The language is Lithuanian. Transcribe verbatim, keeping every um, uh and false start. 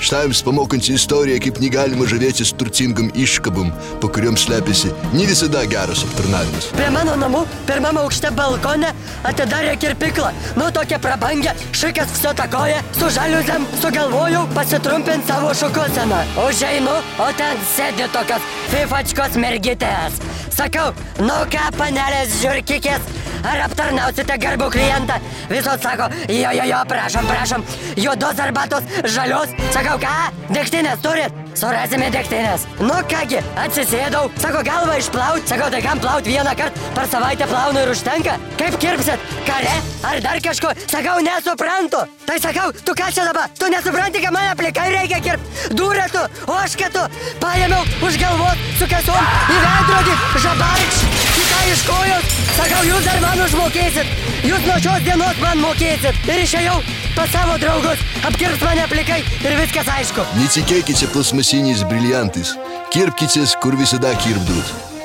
Štai jums pamokanti istoriją, kaip negalima žavėtis turtingam iškabam, po kuriuom slepiasi ne visada geras aptarnavimas. Prie mano namų pirmame aukšte balkone atidarė kirpiklą. Nu tokia prabangė, šikas viso takoja, su žaliuzėm sugalvojau pasitrumpint savo šukuseną. Užeinu, o ten sėdi tokios fifačkos mergitės. Sakau, nu ką, panelės žiūrkikės, ar aptarnausite garbų klientą? Visos sako, jo, jo, jo, prašom, prašom, juodos arbatos, žalios. Sakau, ką, degtinės turit? Surasime degtinės. Nu kągi, atsisėdau, sako, galvą išplaut. Sakau, tai kam plaut vieną kartą per savaitę plaunu ir užtenka? Kaip kirpsit? Kare? Ar dar kažko? Sakau, nesuprantu. Tai sakau, tu ką čia dabar? Tu nesupranti, kad mane plikai reikia kirpt? Duretu, ošketu. Paėmiau už galvos, su kasom, į veidrodį, žabarkš, kitą iš kojos. Sakau, jūs dar man užmokėsit. Jūs nuo šios dienos man mokėsit. Ir išėjau pas savo draugus, apkirps mane plikai ir viskas aišku. Netikėkite plasmasiniais briliantais. Kirpkitės, kur visada kirpdavot.